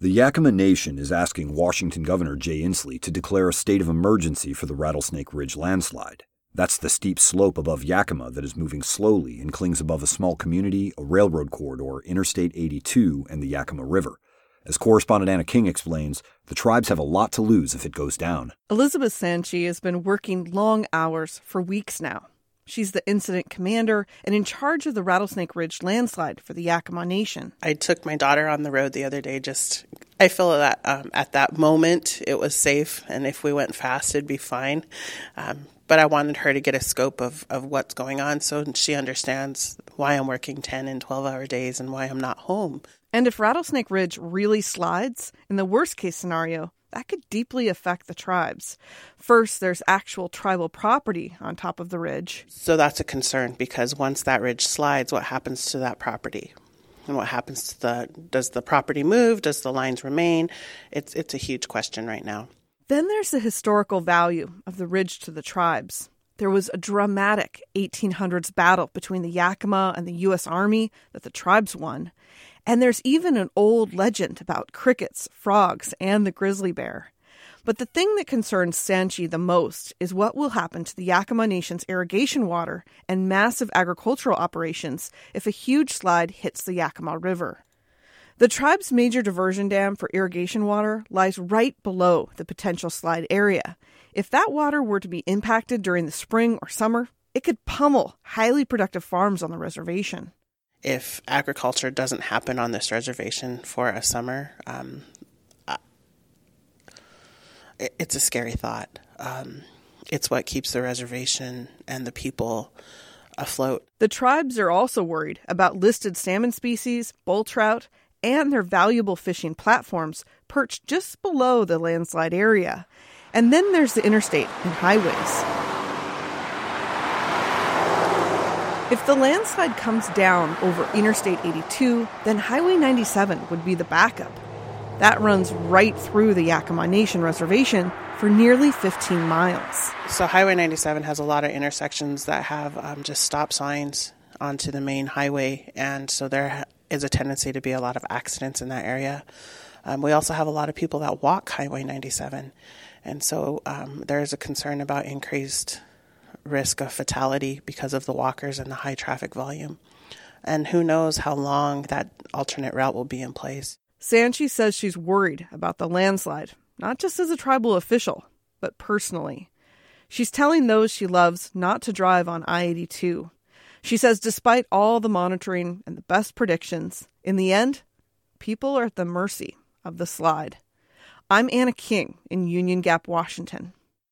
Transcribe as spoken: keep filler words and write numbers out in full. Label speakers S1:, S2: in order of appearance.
S1: The Yakima Nation is asking Washington Governor Jay Inslee to declare a state of emergency for the Rattlesnake Ridge landslide. That's the steep slope above Yakima that is moving slowly and clings above a small community, a railroad corridor, Interstate eighty-two, and the Yakima River. As correspondent Anna King explains, the tribes have a lot to lose if it goes down.
S2: Elizabeth Sanchi has been working long hours for weeks now. She's the incident commander and in charge of the Rattlesnake Ridge landslide for the Yakima Nation.
S3: I took my daughter on the road the other day. Just, I feel that um, at that moment it was safe, and if we went fast, it'd be fine. Um, but I wanted her to get a scope of, of what's going on so she understands why I'm working ten and twelve-hour days and why I'm not home.
S2: And if Rattlesnake Ridge really slides, in the worst-case scenario, that could deeply affect the tribes. First, there's actual tribal property on top of the ridge.
S3: So that's a concern, because once that ridge slides, what happens to that property? And what happens to the, does the property move? Does the lines remain? It's, it's a huge question right now.
S2: Then there's the historical value of the ridge to the tribes. There was a dramatic eighteen hundreds battle between the Yakima and the U S Army that the tribes won. And there's even an old legend about crickets, frogs, and the grizzly bear. But the thing that concerns Sanchi the most is what will happen to the Yakima Nation's irrigation water and massive agricultural operations if a huge slide hits the Yakima River. The tribe's major diversion dam for irrigation water lies right below the potential slide area. If that water were to be impacted during the spring or summer, it could pummel highly productive farms on the reservation.
S3: If agriculture doesn't happen on this reservation for a summer, um, uh, it, it's a scary thought. Um, it's what keeps the reservation and the people afloat.
S2: The tribes are also worried about listed salmon species, bull trout, and their valuable fishing platforms perched just below the landslide area. And then there's the interstate and highways. If the landslide comes down over Interstate eighty-two, then Highway ninety-seven would be the backup. That runs right through the Yakima Nation reservation for nearly fifteen miles.
S3: So Highway ninety-seven has a lot of intersections that have um, just stop signs onto the main highway, and so there is a tendency to be a lot of accidents in that area. Um, we also have a lot of people that walk Highway ninety-seven, and so um, there is a concern about increased risk of fatality because of the walkers and the high traffic volume. And who knows how long that alternate route will be in place.
S2: Sanchi says she's worried about the landslide, not just as a tribal official, but personally. She's telling those she loves not to drive on I eighty-two. She says despite all the monitoring and the best predictions, in the end, people are at the mercy of the slide. I'm Anna King in Union Gap, Washington.